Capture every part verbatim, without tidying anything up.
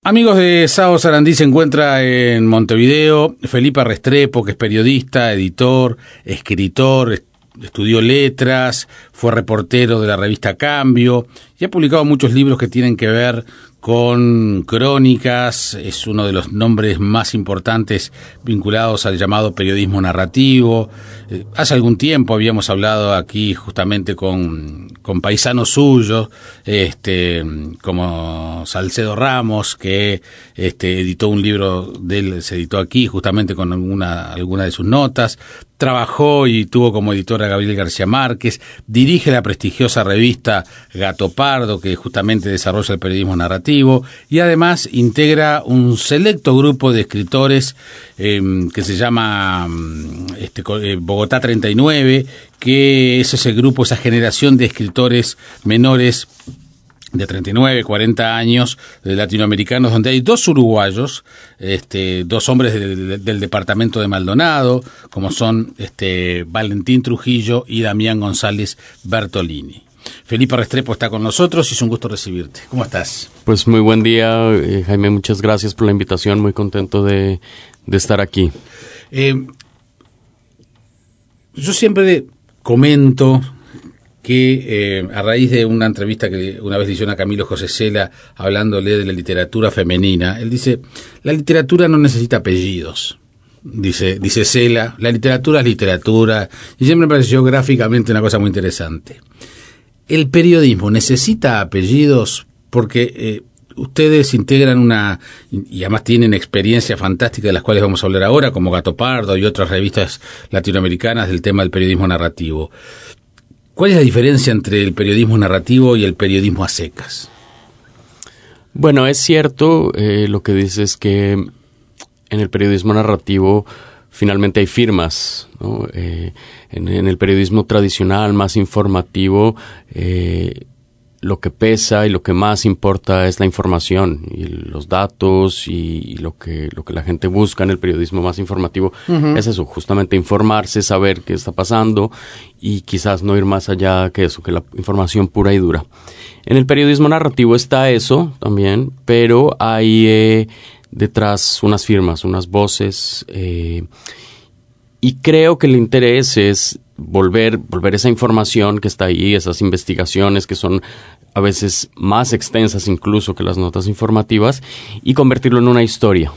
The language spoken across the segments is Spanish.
Amigos de Sao Sarandí, se encuentra en Montevideo Felipe Restrepo, que es periodista, editor, escritor, estudió letras, fue reportero de la revista Cambio y ha publicado muchos libros que tienen que ver con crónicas. Es uno de los nombres más importantes vinculados al llamado periodismo narrativo. Eh, hace algún tiempo habíamos hablado aquí justamente con, con paisanos suyos, este, como Salcedo Ramos, que este, editó un libro de él, se editó aquí justamente con alguna, alguna de sus notas. Trabajó y tuvo como editor a Gabriel García Márquez, dirige la prestigiosa revista Gato Pardo, que justamente desarrolla el periodismo narrativo, y además integra un selecto grupo de escritores eh, que se llama este, eh, Bogotá treinta y nueve, que es ese grupo, esa generación de escritores menores de treinta y nueve, cuarenta años, de latinoamericanos, donde hay dos uruguayos, este, dos hombres de, de, del departamento de Maldonado, como son este, Valentín Trujillo y Damián González Bertolini. Felipe Restrepo está con nosotros y es un gusto recibirte. ¿Cómo estás? Pues muy buen día, eh, Jaime, muchas gracias por la invitación, muy contento de, de estar aquí. Eh, yo siempre comento que eh, a raíz de una entrevista que una vez le hicieron a Camilo José Cela hablándole de la literatura femenina, él dice, la literatura no necesita apellidos, dice, dice Cela, la literatura es literatura, y siempre me pareció gráficamente una cosa muy interesante. El periodismo necesita apellidos porque eh, ustedes integran una, y además tienen experiencia fantástica de las cuales vamos a hablar ahora, como Gato Pardo y otras revistas latinoamericanas del tema del periodismo narrativo. ¿Cuál es la diferencia entre el periodismo narrativo y el periodismo a secas? Bueno, es cierto eh, lo que dices, que en el periodismo narrativo finalmente hay firmas, ¿no? Eh, en, en el periodismo tradicional, más informativo, eh, lo que pesa y lo que más importa es la información y los datos y, y lo que lo que la gente busca en el periodismo más informativo. Uh-huh. Es eso, justamente informarse, saber qué está pasando y quizás no ir más allá que eso, que la información pura y dura. En el periodismo narrativo está eso también, pero hay eh, detrás unas firmas, unas voces, eh, y creo que el interés es volver, volver esa información que está ahí, esas investigaciones que son a veces más extensas incluso que las notas informativas, y convertirlo en una historia.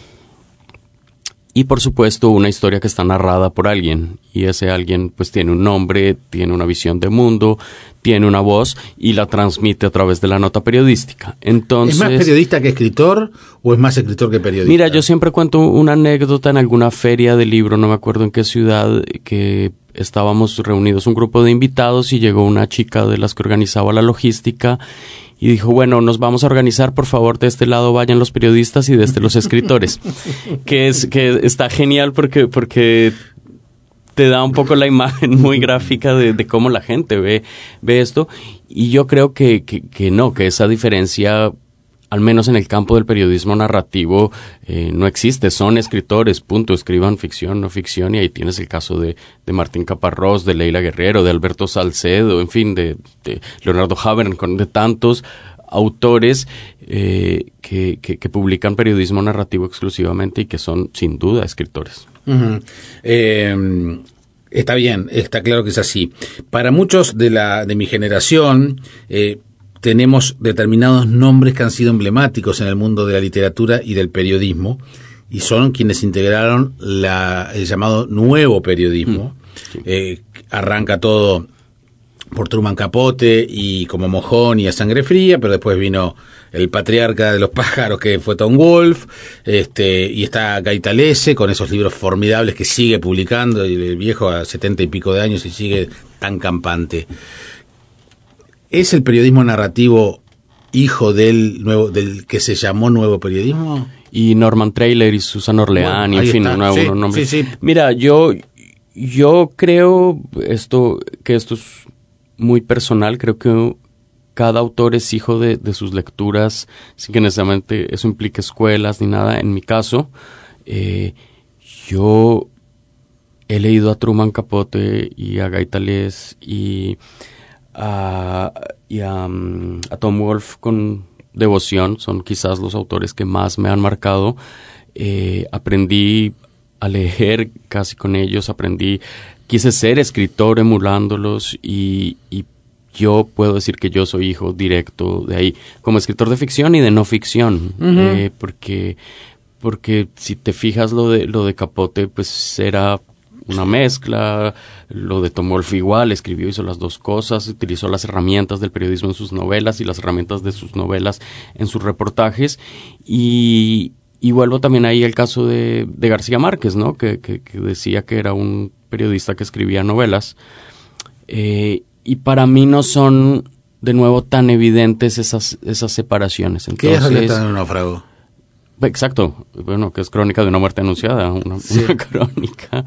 Y por supuesto una historia que está narrada por alguien, y ese alguien pues tiene un nombre, tiene una visión de mundo, tiene una voz y la transmite a través de la nota periodística. Entonces, ¿es más periodista que escritor o es más escritor que periodista? Mira, yo siempre cuento una anécdota en alguna feria de libro, no me acuerdo en qué ciudad, que estábamos reunidos un grupo de invitados y llegó una chica de las que organizaba la logística y dijo, bueno, nos vamos a organizar, por favor, de este lado vayan los periodistas y de este los escritores. que es que está genial porque porque te da un poco la imagen muy gráfica de, de cómo la gente ve, ve esto. Y yo creo que, que, que no, que esa diferencia, al menos en el campo del periodismo narrativo, eh, no existe. Son escritores, punto. Escriban ficción, no ficción. Y ahí tienes el caso de, de Martín Caparrós, de Leila Guerrero, de Alberto Salcedo, en fin, de, de Leonardo Havern, de tantos autores eh, que, que, que publican periodismo narrativo exclusivamente y que son, sin duda, escritores. Uh-huh. Eh, está bien, está claro que es así. Para muchos de la de mi generación, eh, tenemos determinados nombres que han sido emblemáticos en el mundo de la literatura y del periodismo, y son quienes integraron la, el llamado nuevo periodismo. Sí. Eh, arranca todo por Truman Capote y como Mojón y A Sangre Fría, pero después vino el patriarca de los pájaros, que fue Tom Wolfe, este, y está Gaitalese con esos libros formidables que sigue publicando, y el viejo a setenta y pico de años y sigue tan campante. ¿Es el periodismo narrativo hijo del nuevo, del que se llamó nuevo periodismo? Y Norman Trailer y Susan Orleán, bueno, y en fin, un nuevo sí, nombre. Sí, sí. Mira, yo, yo creo esto, que esto es muy personal. Creo que cada autor es hijo de, de sus lecturas, sin que necesariamente eso implique escuelas ni nada. En mi caso, eh, yo he leído a Truman Capote y a Gaitalese y a, y a, um, a Tom Wolfe con devoción, son quizás los autores que más me han marcado. Eh, aprendí a leer casi con ellos, aprendí, quise ser escritor emulándolos y, y yo puedo decir que yo soy hijo directo de ahí, como escritor de ficción y de no ficción, uh-huh. eh, porque, porque si te fijas lo de, lo de Capote, pues era una mezcla, lo de Tomolfi igual, escribió, hizo las dos cosas, utilizó las herramientas del periodismo en sus novelas y las herramientas de sus novelas en sus reportajes, y Y vuelvo también ahí al caso de, de García Márquez, ¿no? Que, que, que decía que era un periodista que escribía novelas. Eh, y para mí no son, de nuevo, tan evidentes esas, esas separaciones. Entonces, ¿qué es el náufrago? Exacto. Bueno, que es Crónica de una muerte anunciada, una, sí. una crónica.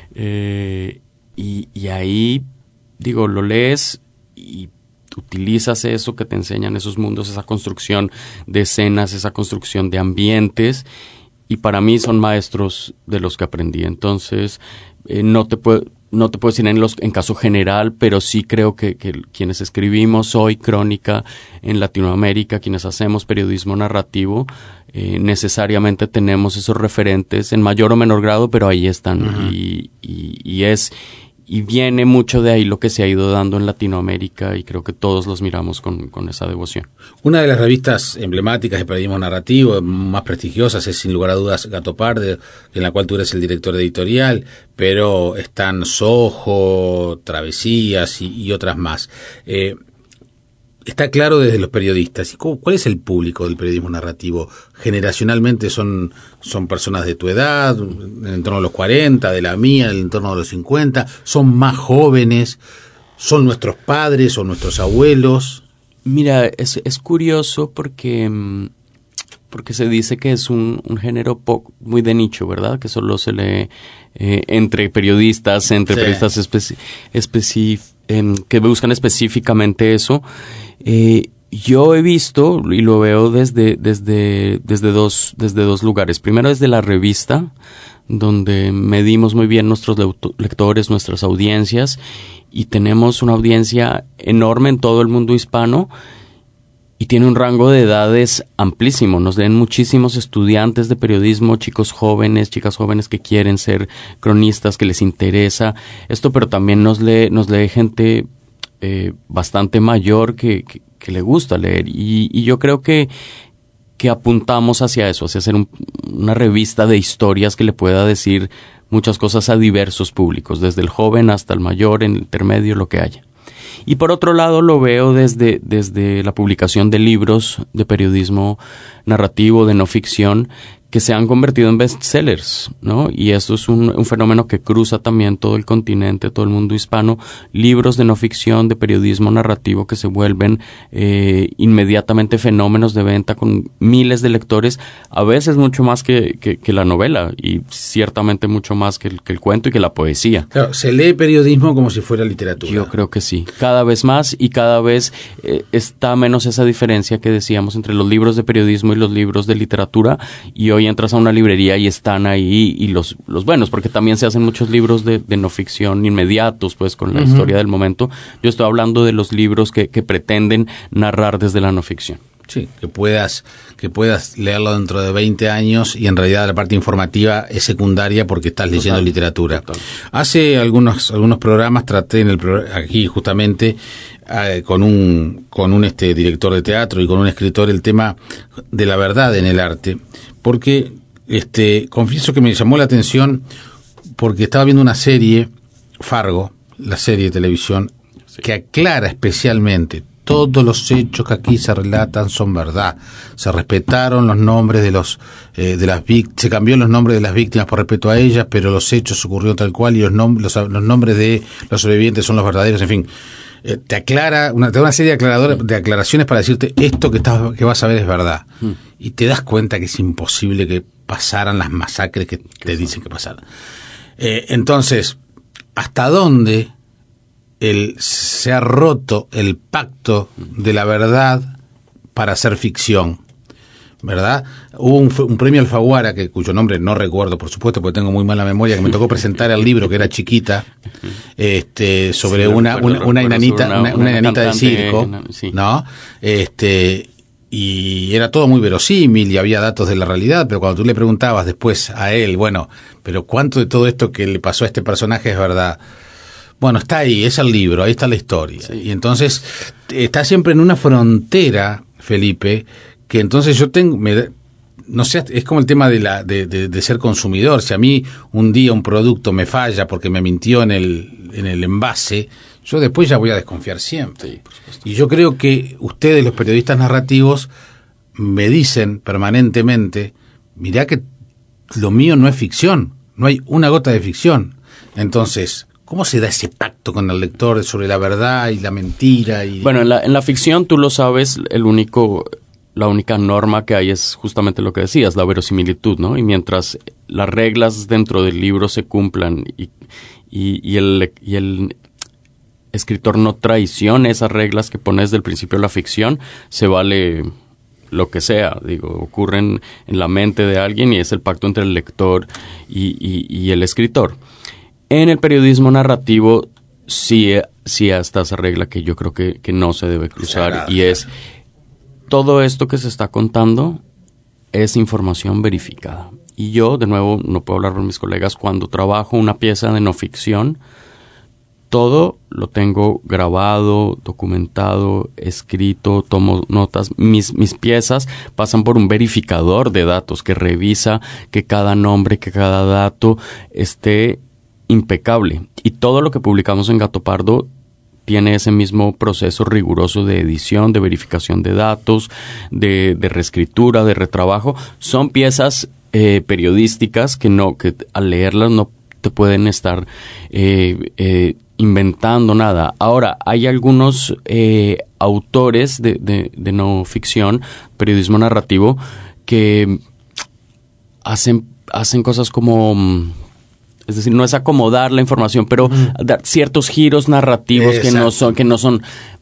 Eh, y, y ahí, digo, lo lees y utilizas eso que te enseñan esos mundos, esa construcción de escenas, esa construcción de ambientes, y para mí son maestros de los que aprendí. Entonces, eh, no te puedo, no te puedo decir en, los, en caso general, pero sí creo que, que quienes escribimos hoy crónica en Latinoamérica, quienes hacemos periodismo narrativo, eh, necesariamente tenemos esos referentes en mayor o menor grado, pero ahí están. Uh-huh. y, y, y es... Y viene mucho de ahí lo que se ha ido dando en Latinoamérica y creo que todos los miramos con, con esa devoción. Una de las revistas emblemáticas de periodismo narrativo, más prestigiosas, es sin lugar a dudas Gato Pardo, en la cual tú eres el director editorial, pero están Soho, Travesías y, y otras más. Eh, Está claro desde los periodistas. ¿Cuál es el público del periodismo narrativo? Generacionalmente son, son personas de tu edad, en el entorno de los cuarenta, de la mía, en el entorno de los cincuenta, son más jóvenes, son nuestros padres o nuestros abuelos. Mira, es, es curioso porque, porque se dice que es un, un género poco, muy de nicho, ¿verdad? Que solo se lee eh, entre periodistas, entre sí. periodistas especi- especi- eh, que buscan específicamente eso. Eh, yo he visto y lo veo desde desde desde dos desde dos lugares. Primero desde la revista, donde medimos muy bien nuestros lectores, nuestras audiencias, y tenemos una audiencia enorme en todo el mundo hispano y tiene un rango de edades amplísimo. Nos leen muchísimos estudiantes de periodismo, chicos jóvenes, chicas jóvenes que quieren ser cronistas, que les interesa esto, pero también nos lee nos lee gente Eh, bastante mayor que, que, que le gusta leer y, y yo creo que, que apuntamos hacia eso, hacia hacer un, una revista de historias que le pueda decir muchas cosas a diversos públicos, desde el joven hasta el mayor, en el intermedio, lo que haya. Y por otro lado lo veo desde, desde la publicación de libros de periodismo narrativo, de no ficción, que se han convertido en bestsellers, ¿no? Y esto es un, un fenómeno que cruza también todo el continente, todo el mundo hispano, libros de no ficción, de periodismo narrativo que se vuelven eh, inmediatamente fenómenos de venta con miles de lectores, a veces mucho más que, que, que la novela y ciertamente mucho más que el, que el cuento y que la poesía. Claro, se lee periodismo como si fuera literatura. Yo creo que sí, cada vez más y cada vez eh, está menos esa diferencia que decíamos entre los libros de periodismo y los libros de literatura, y hoy entras a una librería y están ahí y los los buenos, porque también se hacen muchos libros de, de no ficción inmediatos, pues con la uh-huh. historia del momento. Yo estoy hablando de los libros que, que pretenden narrar desde la no ficción. Sí, que puedas que puedas leerlo dentro de veinte años y en realidad la parte informativa es secundaria porque estás leyendo total, literatura. Total. Hace algunos algunos programas traté en el aquí justamente eh, con un con un este director de teatro y con un escritor el tema de la verdad en el arte, porque este confieso que me llamó la atención porque estaba viendo una serie, Fargo, la serie de televisión, sí. que aclara especialmente todos los hechos que aquí se relatan son verdad. Se respetaron los nombres de los eh, de las víctimas, se cambió los nombres de las víctimas por respeto a ellas, pero los hechos ocurrieron tal cual y los, nom- los, los nombres de los sobrevivientes son los verdaderos. En fin, eh, te aclara una, te da una serie de, aclaradores, de aclaraciones para decirte esto que estás que vas a ver es verdad. Mm. Y te das cuenta que es imposible que pasaran las masacres que te dicen que pasaran. Eh, entonces, ¿hasta dónde el, se ha roto el pacto de la verdad para hacer ficción? ¿Verdad? Hubo un, un premio Alfaguara, que, cuyo nombre no recuerdo, por supuesto, porque tengo muy mala memoria, que me tocó presentar el libro, que era chiquita, este, sobre sí, una, recuerdo, una, una enanita, una, una, una enanita de circo, sí. ¿no? Este, y era todo muy verosímil y había datos de la realidad, pero cuando tú le preguntabas después a él, bueno, pero ¿cuánto de todo esto que le pasó a este personaje es verdad? Bueno, está ahí, es el libro, ahí está la historia. Sí. Y entonces está siempre en una frontera, Felipe, que entonces yo tengo, me, no sé, es como el tema de, la, de, de, de ser consumidor. Si a mí un día un producto me falla porque me mintió en el, en el envase, yo después ya voy a desconfiar siempre. Sí, por supuesto. Y yo creo que ustedes, los periodistas narrativos, me dicen permanentemente, mirá que lo mío no es ficción, no hay una gota de ficción. Entonces, ¿cómo se da ese pacto con el lector sobre la verdad y la mentira? Y... Bueno, en la, en la ficción, tú lo sabes, el único, la única norma que hay es justamente lo que decías, la verosimilitud, ¿no? Y mientras las reglas dentro del libro se cumplan y, y, y, el, y el escritor no traicione esas reglas que pone desde el principio de la ficción, se vale lo que sea, digo, ocurren en la mente de alguien y es el pacto entre el lector y, y, y el escritor. En el periodismo narrativo sí, sí está esa regla que yo creo que, que no se debe cruzar, claro, y es todo esto que se está contando es información verificada. Y yo, de nuevo, no puedo hablar por mis colegas, cuando trabajo una pieza de no ficción, todo lo tengo grabado, documentado, escrito, tomo notas. Mis, mis piezas pasan por un verificador de datos que revisa que cada nombre, que cada dato esté impecable. Y todo lo que publicamos en Gato Pardo tiene ese mismo proceso riguroso de edición, de verificación de datos, de, de reescritura, de retrabajo. Son piezas eh, periodísticas que no, que al leerlas no te pueden estar eh, eh, inventando nada. Ahora, hay algunos eh, autores de, de, de no ficción, periodismo narrativo, que hacen, hacen cosas como... Es decir, no es acomodar la información, pero uh-huh. dar ciertos giros narrativos que no son, que no son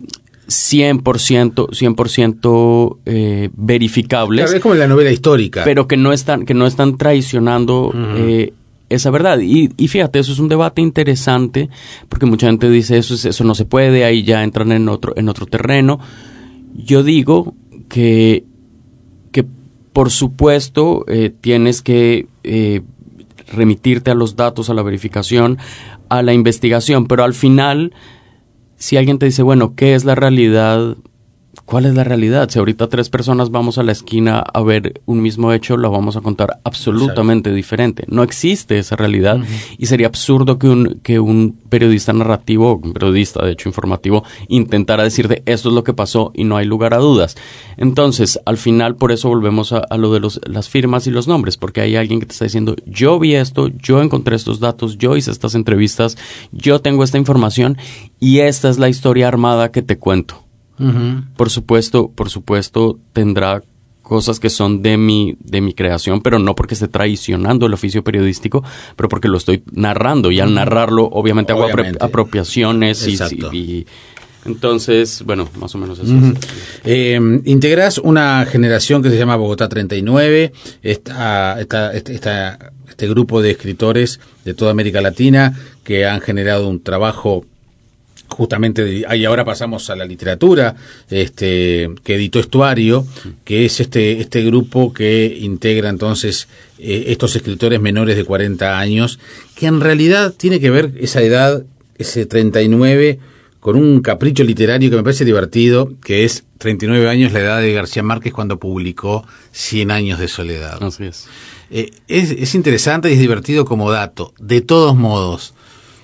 cien por ciento, cien por ciento eh, verificables. Claro, es como la novela histórica. Pero que no están, que no están traicionando uh-huh. eh, esa verdad. Y, y fíjate, eso es un debate interesante, porque mucha gente dice eso, eso no se puede, ahí ya entran en otro, en otro terreno. Yo digo que, que por supuesto, eh, tienes que eh, remitirte a los datos, a la verificación, a la investigación, pero al final, si alguien te dice, bueno, ¿qué es la realidad? ¿Cuál es la realidad? Si ahorita tres personas vamos a la esquina a ver un mismo hecho, lo vamos a contar absolutamente Exacto. diferente. No existe esa realidad uh-huh. y sería absurdo que un, que un periodista narrativo, un periodista de hecho informativo, intentara decirte esto es lo que pasó y no hay lugar a dudas. Entonces, al final, por eso volvemos a, a lo de los, las firmas y los nombres, porque hay alguien que te está diciendo, yo vi esto, yo encontré estos datos, yo hice estas entrevistas, yo tengo esta información y esta es la historia armada que te cuento. Uh-huh. Por supuesto, por supuesto tendrá cosas que son de mi de mi creación, pero no porque esté traicionando el oficio periodístico, pero porque lo estoy narrando y al uh-huh. narrarlo obviamente, obviamente hago apro- apropiaciones y, y, y entonces, bueno, más o menos eso. Uh-huh. es. Eh, integras una generación que se llama Bogotá treinta y nueve, esta, esta, esta, esta, este grupo de escritores de toda América Latina que han generado un trabajo justamente, y ahora pasamos a la literatura, este, que editó Estuario, que es este este grupo que integra entonces eh, estos escritores menores de cuarenta años, que en realidad tiene que ver esa edad, ese treinta y nueve, con un capricho literario que me parece divertido, que es treinta y nueve años, la edad de García Márquez cuando publicó Cien años de soledad. Así es. Eh, es, es interesante y es divertido como dato. De todos modos,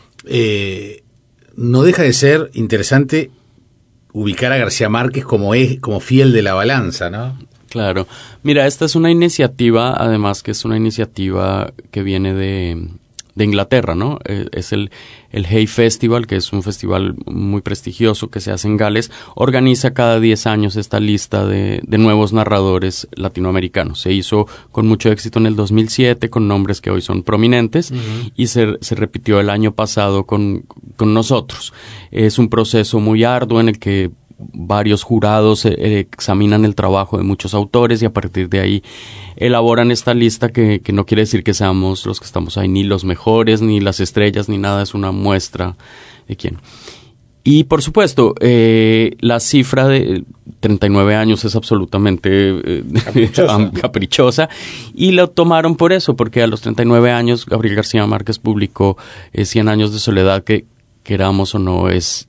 eh, no deja de ser interesante ubicar a García Márquez como es, como fiel de la balanza, ¿no? Claro. Mira, esta es una iniciativa, además que es una iniciativa que viene de, de Inglaterra, ¿no? Es el, el Hay Festival, que es un festival muy prestigioso que se hace en Gales. Organiza cada diez años esta lista de, de nuevos narradores latinoamericanos. Se hizo con mucho éxito en el dos mil siete con nombres que hoy son prominentes uh-huh. y se, se repitió el año pasado con, con nosotros. Es un proceso muy arduo en el que varios jurados eh, examinan el trabajo de muchos autores y a partir de ahí elaboran esta lista que, que no quiere decir que seamos los que estamos ahí ni los mejores, ni las estrellas, ni nada, es una muestra de quién. Y por supuesto, eh, la cifra de treinta y nueve años es absolutamente eh, caprichosa. caprichosa y lo tomaron por eso, porque a los treinta y nueve años Gabriel García Márquez publicó eh, Cien años de soledad, que queramos o no es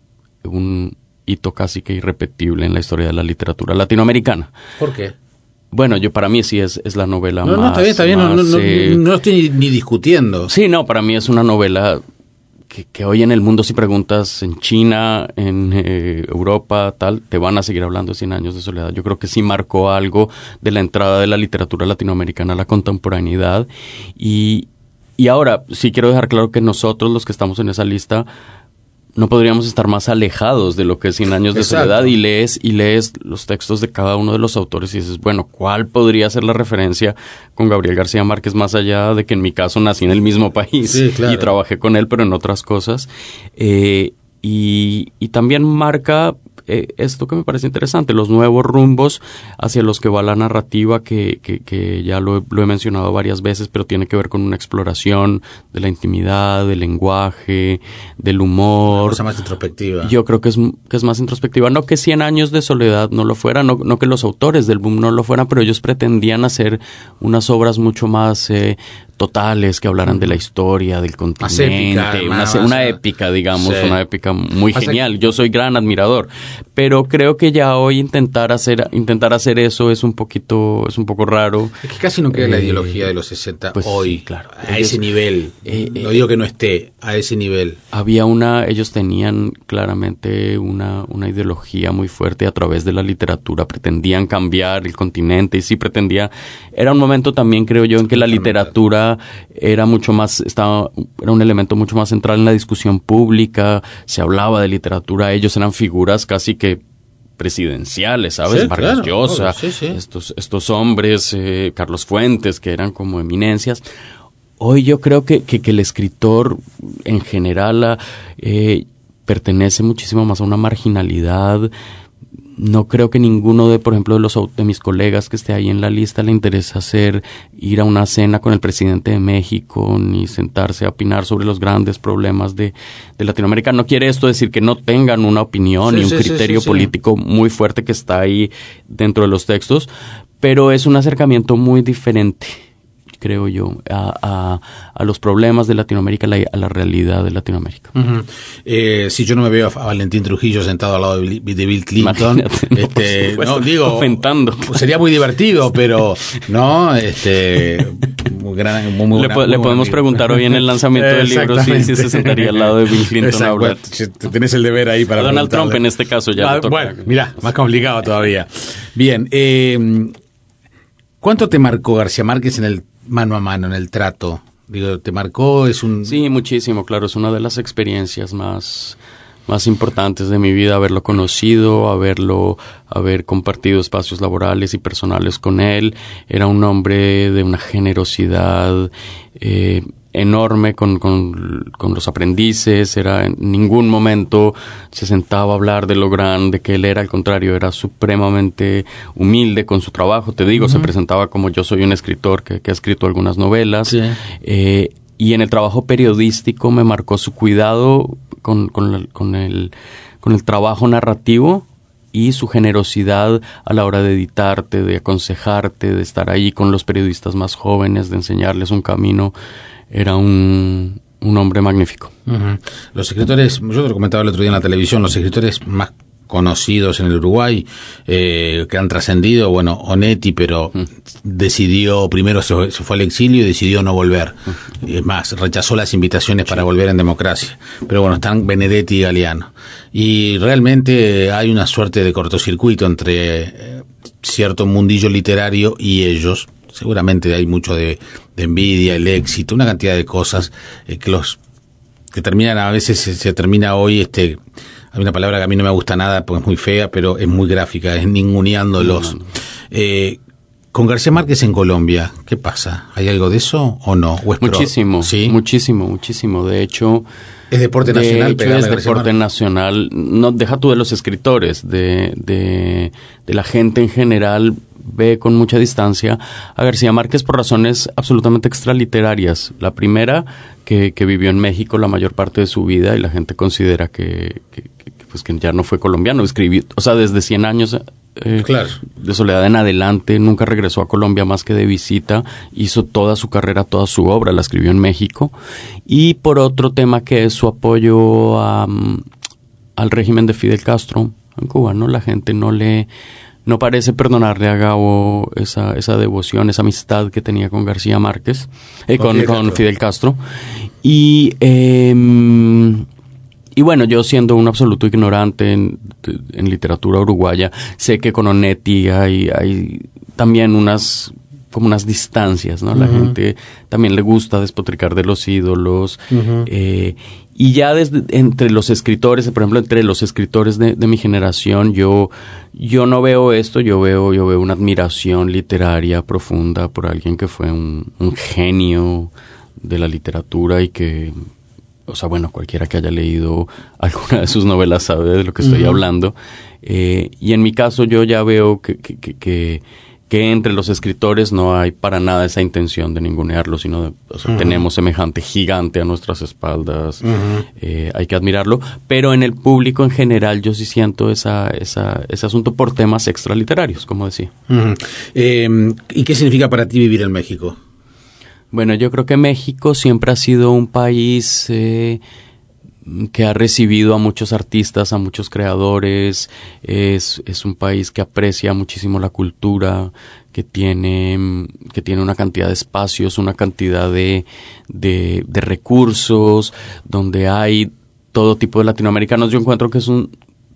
un hito casi que irrepetible en la historia de la literatura latinoamericana. ¿Por qué? Bueno, yo para mí sí es, es la novela no, más... No, está bien, está bien, más, no, no, eh, no, no estoy ni discutiendo. Sí, no, para mí es una novela que, que hoy en el mundo, si preguntas en China, en eh, Europa, tal, te van a seguir hablando de Cien años de soledad. Yo creo que sí marcó algo de la entrada de la literatura latinoamericana a la contemporaneidad. Y, y ahora, sí quiero dejar claro que nosotros, los que estamos en esa lista, no podríamos estar más alejados de lo que es Cien años de Exacto. soledad, y lees y lees los textos de cada uno de los autores y dices, bueno, ¿cuál podría ser la referencia con Gabriel García Márquez, más allá de que en mi caso nací en el mismo país sí, claro. y trabajé con él, pero en otras cosas? Eh, y, y también marca eh, esto que me parece interesante, los nuevos rumbos hacia los que va la narrativa, que, que, que ya lo, lo he mencionado varias veces, pero tiene que ver con una exploración de la intimidad, del lenguaje, del humor. Una cosa más introspectiva. Yo creo que es, que es más introspectiva. No que Cien años de soledad no lo fuera, no, no que los autores del boom no lo fueran, pero ellos pretendían hacer unas obras mucho más eh, totales, que hablaran de la historia, del continente, más épica, una, más, una más, épica, digamos, sí. una épica muy Pasa genial. que... Yo soy gran admirador, pero creo que ya hoy intentar hacer intentar hacer eso es un poquito es un poco raro. Es que casi no queda eh, la ideología de los sesenta pues, hoy, sí, claro. a Ellos, ese nivel. Eh, no eh, digo que no esté, a ese nivel. Había una, ellos tenían claramente una, una ideología muy fuerte a través de la literatura, pretendían cambiar el continente y sí pretendía, era un momento también, creo yo, en que la literatura era mucho más, estaba, era un elemento mucho más central en la discusión pública, se hablaba de literatura, ellos eran figuras casi que presidenciales, ¿sabes? Sí, Vargas claro, Llosa, sí, sí. estos, estos hombres, eh, Carlos Fuentes, que eran como eminencias. Hoy yo creo que, que, que el escritor en general eh, pertenece muchísimo más a una marginalidad. No creo que ninguno de, por ejemplo, de los de mis colegas que esté ahí en la lista le interesa hacer, ir a una cena con el presidente de México, ni sentarse a opinar sobre los grandes problemas de, de Latinoamérica. No quiere esto decir que no tengan una opinión sí, y un sí, criterio sí, sí, político sí. muy fuerte que está ahí dentro de los textos, pero es un acercamiento muy diferente, creo yo, a, a, a los problemas de Latinoamérica, a la, a la realidad de Latinoamérica. Uh-huh. Eh, si yo no me veo a Valentín Trujillo sentado al lado de, de Bill Clinton, no, este, supuesto, no digo, comentando. Sería muy divertido, pero no, este, muy gran, muy, muy le, gran, le muy podemos preguntar hoy en el lanzamiento del libro si, si se sentaría al lado de Bill Clinton a hablar. Tenés el deber ahí para Donald Trump en este caso ya. Ah, le toca. bueno, mirá, más complicado todavía. Bien, eh, ¿cuánto te marcó García Márquez en el mano a mano, en el trato? Digo, ¿te marcó? Es un... Sí, muchísimo, claro. Es una de las experiencias más, más importantes de mi vida, haberlo conocido, haberlo, haber compartido espacios laborales y personales con él. Era un hombre de una generosidad eh, enorme con, con, con los aprendices. Era, en ningún momento se sentaba a hablar de lo grande que él era, al contrario, era supremamente humilde con su trabajo. Te digo, uh-huh. Se presentaba como yo soy un escritor que, que ha escrito algunas novelas. Sí. Eh, y en el trabajo periodístico me marcó su cuidado con, con, la, con, el, con el trabajo narrativo y su generosidad a la hora de editarte, de aconsejarte, de estar ahí con los periodistas más jóvenes, de enseñarles un camino. Era un, un hombre magnífico. Uh-huh. Los escritores, yo te lo comentaba el otro día en la televisión, los escritores más conocidos en el Uruguay, eh, que han trascendido, bueno, Onetti, pero uh-huh. decidió, primero se, se fue al exilio y decidió no volver. Uh-huh. Es más, rechazó las invitaciones sí. para volver en democracia. Pero bueno, están Benedetti y Galeano. Y realmente hay una suerte de cortocircuito entre eh, cierto mundillo literario y ellos. Seguramente hay mucho de, de envidia, el éxito, una cantidad de cosas eh, que los que terminan, a veces se, se termina hoy, este, hay una palabra que a mí no me gusta nada porque es muy fea, pero es muy gráfica, es ninguneándolos. No, no, no. Eh, con García Márquez en Colombia, ¿qué pasa? ¿Hay algo de eso o no? ¿O es muchísimo, pro? ¿Sí? muchísimo, muchísimo. De hecho, es deporte nacional. De hecho, es deporte nacional. No, deja tú de los escritores, de, de, de la gente en general. ve con mucha distancia a García Márquez por razones absolutamente extraliterarias. La primera, que, que vivió en México la mayor parte de su vida y la gente considera que, que, que, pues que ya no fue colombiano. Escribió, o sea, desde cien años eh, claro. de soledad en adelante, nunca regresó a Colombia más que de visita. Hizo toda su carrera, toda su obra, la escribió en México. Y por otro tema que es su apoyo a, al régimen de Fidel Castro en Cuba, ¿no? La gente no le... No parece perdonarle a Gabo esa, esa devoción, esa amistad que tenía con García Márquez, eh, con, Fidel con Fidel Castro. Y, eh, y bueno, yo siendo un absoluto ignorante en, en literatura uruguaya, sé que con Onetti hay, hay también unas... como unas distancias, ¿no? Uh-huh. La gente también le gusta despotricar de los ídolos. Uh-huh. Eh, y ya desde entre los escritores, por ejemplo, entre los escritores de, de mi generación, yo yo no veo esto, yo veo yo veo una admiración literaria profunda por alguien que fue un, un genio de la literatura y que, o sea, bueno, cualquiera que haya leído alguna de sus novelas sabe de lo que estoy uh-huh. hablando. Eh, y en mi caso yo ya veo que, que, que, que que entre los escritores no hay para nada esa intención de ningunearlo, sino de, o sea, uh-huh. tenemos semejante gigante a nuestras espaldas, uh-huh. eh, hay que admirarlo, pero en el público en general yo sí siento esa, esa, ese asunto por temas extraliterarios, como decía. Uh-huh. Eh, ¿Y qué significa para ti vivir en México? Bueno, yo creo que México siempre ha sido un país... Eh, que ha recibido a muchos artistas, a muchos creadores, es, es un país que aprecia muchísimo la cultura, que tiene, que tiene una cantidad de espacios, una cantidad de, de, de recursos, donde hay todo tipo de latinoamericanos. Yo encuentro que es un,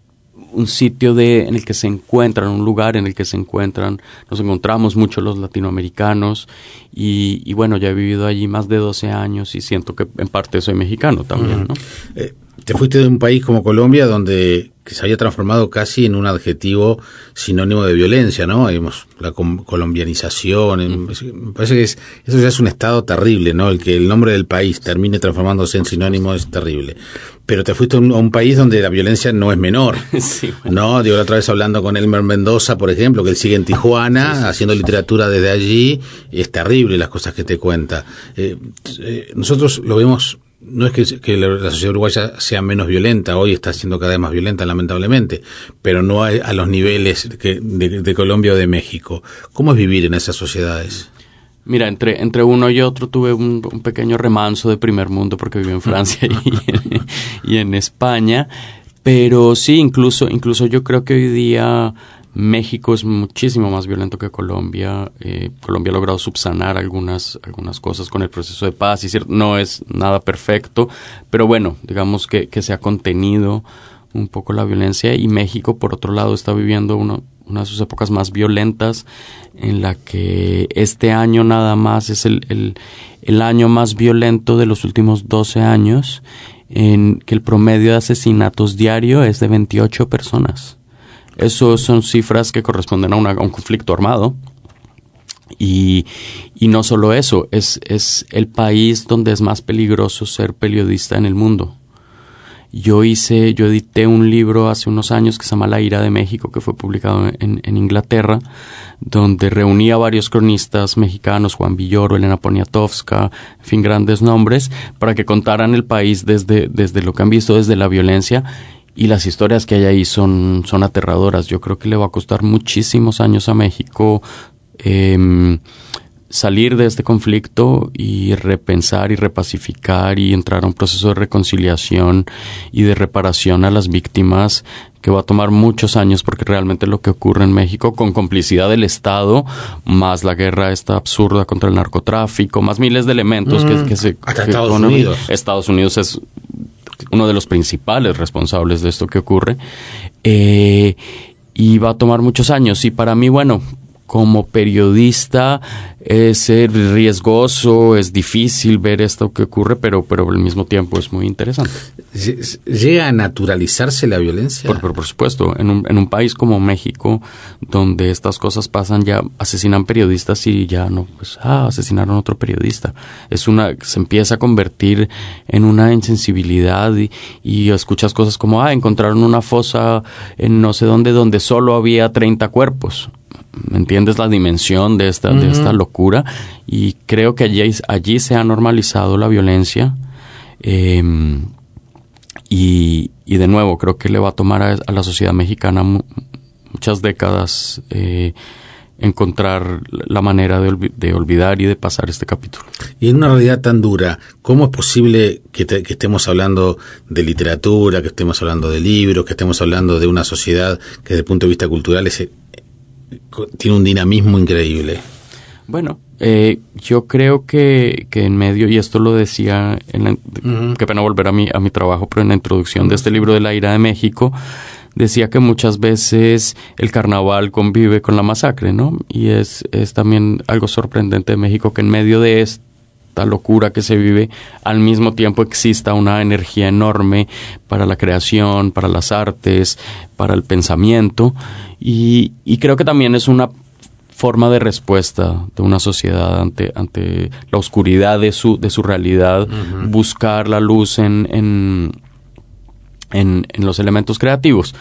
un sitio de, en el que se encuentran, un lugar en el que se encuentran, nos encontramos mucho los latinoamericanos y, y bueno, ya he vivido allí más de doce años y siento que en parte soy mexicano también, ¿no? Eh, te fuiste de un país como Colombia donde que se había transformado casi en un adjetivo sinónimo de violencia, ¿no? Digamos, la com- colombianización, en, me parece que es, eso ya es un estado terrible, ¿no? El que el nombre del país termine transformándose en sinónimo es terrible. Pero te fuiste a un, a un país donde la violencia no es menor, sí, bueno. ¿no? Digo, la otra vez hablando con Elmer Mendoza, por ejemplo, que él sigue en Tijuana, sí, sí, haciendo sí, literatura sí. desde allí, es terrible las cosas que te cuenta. Eh, eh, nosotros lo vemos... No es que, que la sociedad uruguaya sea menos violenta, hoy está siendo cada vez más violenta, lamentablemente, pero no a, a los niveles que, de, de Colombia o de México. ¿Cómo es vivir en esas sociedades? Mira, entre entre uno y otro tuve un, un pequeño remanso de primer mundo porque viví en Francia y, en, y en España, pero sí, incluso incluso yo creo que hoy día México es muchísimo más violento que Colombia. Eh, Colombia ha logrado subsanar algunas algunas cosas con el proceso de paz. Y cierto, no es nada perfecto, pero bueno, digamos que, que se ha contenido un poco la violencia. Y México, por otro lado, está viviendo uno, una de sus épocas más violentas, en la que este año nada más es el, el, el año más violento de los últimos doce años, en que el promedio de asesinatos diario es de veintiocho personas. Eso son cifras que corresponden a, una, a un conflicto armado. Y, y no solo eso, es, es el país donde es más peligroso ser periodista en el mundo. Yo hice, yo edité un libro hace unos años que se llama La ira de México, que fue publicado en, en Inglaterra, donde reunía a varios cronistas mexicanos, Juan Villoro, Elena Poniatowska, en fin, grandes nombres, para que contaran el país desde, desde lo que han visto, desde la violencia. Y las historias que hay ahí son, son aterradoras. Yo creo que le va a costar muchísimos años a México eh, salir de este conflicto y repensar y repacificar y entrar a un proceso de reconciliación y de reparación a las víctimas, que va a tomar muchos años, porque realmente lo que ocurre en México, con complicidad del Estado, más la guerra esta absurda contra el narcotráfico, más miles de elementos mm, que, que se... Hasta que Estados con, Unidos. Estados Unidos es uno de los principales responsables de esto que ocurre, eh, y va a tomar muchos años. Y para mí, bueno, como periodista es riesgoso, es difícil ver esto que ocurre, pero pero al mismo tiempo es muy interesante. ¿Llega a naturalizarse la violencia? Por, por, por supuesto, en un, en un país como México, donde estas cosas pasan, ya asesinan periodistas y ya no, pues, ah, asesinaron a otro periodista. Es una, se empieza a convertir en una insensibilidad y, y escuchas cosas como, ah, encontraron una fosa en no sé dónde, donde solo había treinta cuerpos. ¿me entiendes? La dimensión de esta, uh-huh. de esta locura, y creo que allí, allí se ha normalizado la violencia, eh, y, y de nuevo creo que le va a tomar a, a la sociedad mexicana mu- muchas décadas eh, encontrar la manera de, olvi- de olvidar y de pasar este capítulo. Y en una realidad tan dura, ¿cómo es posible que, te, que estemos hablando de literatura, que estemos hablando de libros, que estemos hablando de una sociedad que desde el punto de vista cultural es, tiene un dinamismo increíble? Bueno, eh, yo creo que, que en medio, y esto lo decía, en la, uh-huh. qué pena volver a mi, a mi trabajo, pero en la introducción uh-huh. de este libro de La ira de México, decía que muchas veces el carnaval convive con la masacre, ¿no? Y es, es también algo sorprendente de México que en medio de esta locura que se vive, al mismo tiempo exista una energía enorme para la creación, para las artes, para el pensamiento, y, y creo que también es una forma de respuesta de una sociedad ante, ante la oscuridad de su, de su realidad, uh-huh. buscar la luz en... en En, en los elementos creativos,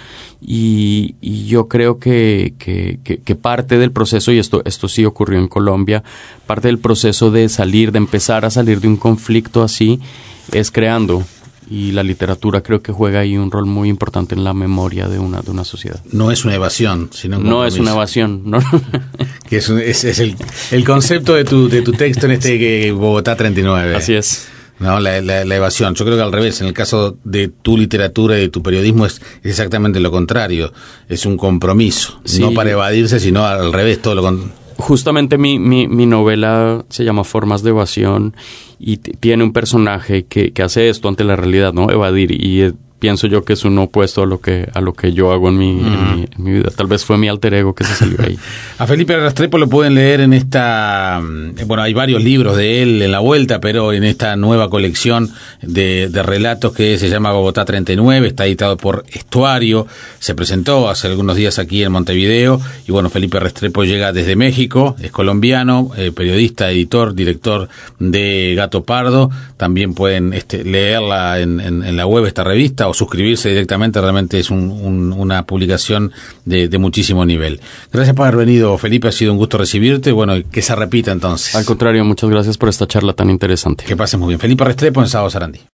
y, y yo creo que, que, que, que parte del proceso, y esto, esto sí ocurrió en Colombia, parte del proceso de salir, de empezar a salir de un conflicto así, es creando, y la literatura creo que juega ahí un rol muy importante en la memoria de una, de una sociedad. No es una evasión, sino un No es una evasión, ¿no? Que es, un, es, es el, el concepto de tu, de tu texto en este que Bogotá treinta y nueve. Así es. No, la, la, la evasión. Yo creo que al revés, en el caso de tu literatura y de tu periodismo es, es exactamente lo contrario. Es un compromiso, sí. No para evadirse, sino al revés, todo lo contrario. Justamente mi, mi, mi novela se llama Formas de Evasión, y t- tiene un personaje que, que hace esto ante la realidad, ¿no? Evadir, y eh, pienso yo que es un opuesto a lo que a lo que yo hago en mi, mm. en mi, en mi vida. Tal vez fue mi alter ego que se salió ahí. A Felipe Restrepo lo pueden leer en esta... Bueno, hay varios libros de él en la vuelta, pero en esta nueva colección de, de relatos que se llama Bogotá treinta y nueve, está editado por Estuario, se presentó hace algunos días aquí en Montevideo, y bueno, Felipe Restrepo llega desde México, es colombiano, eh, periodista, editor, director de Gato Pardo. También pueden este, leerla en, en, en la web, esta revista, o suscribirse directamente. Realmente es un, un, una publicación de, de muchísimo nivel. Gracias por haber venido, Felipe, ha sido un gusto recibirte. Bueno, que se repita entonces. Al contrario, muchas gracias por esta charla tan interesante. Que pases muy bien. Felipe Restrepo en Sábado Sarandí.